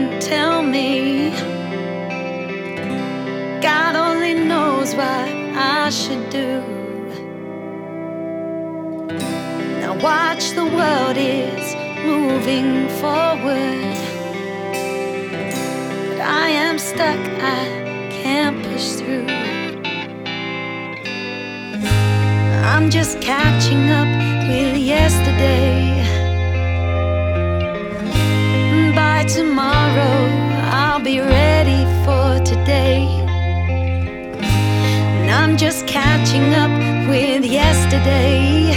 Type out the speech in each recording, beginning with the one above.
can tell me. God only knows what I should do. Now watch, the world is moving forward, but I am stuck, I can't push through. I'm just catching up with yesterday. By tomorrow I'll be ready for today. And I'm just catching up with yesterday.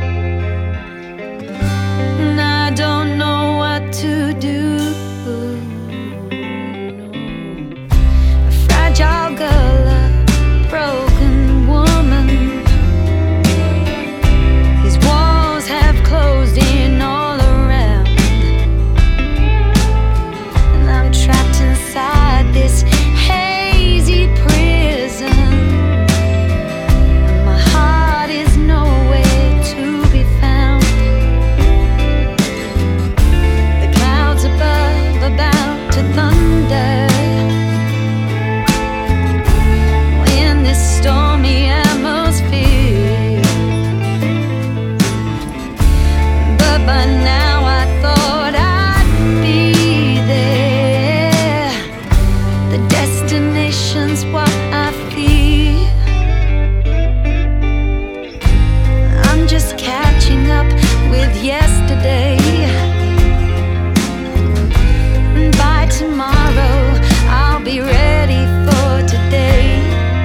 And I don't know what to do. A fragile girl, a broken woman. These walls have closed in all around, and I'm trapped inside this hazy prison. My heart is nowhere to be found. The clouds above about to thunder in this stormy atmosphere. But by now I thought I'd be there. The destination's what I fear. I'm just catching up with yesterday. And by tomorrow I'll be ready for today.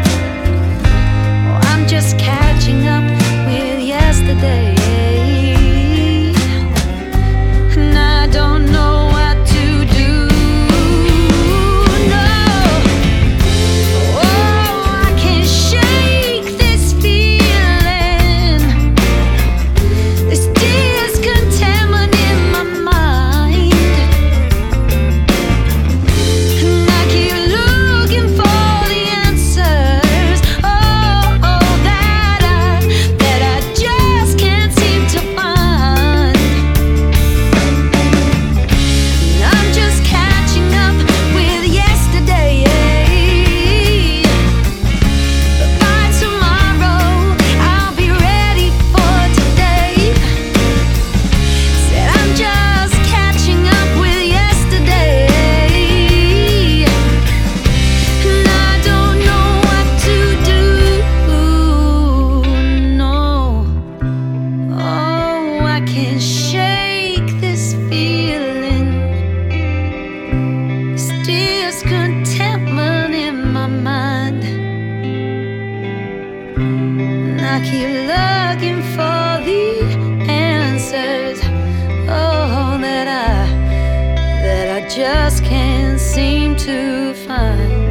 Oh, I'm just catching up with yesterday. And I don't know what to do. No. Oh, I can't shake this feeling, this discontentment in my mind. And I keep looking for the answers, that I just can't seem to find. I'm just catching up with yesterday. But by tomorrow I'll be ready for today. Said I'm just catching up with yesterday. And I don't know what to do. No. Oh, I can't shake this feeling, this discontentment in my mind. And I keep looking for the answers, that I just can't seem to find.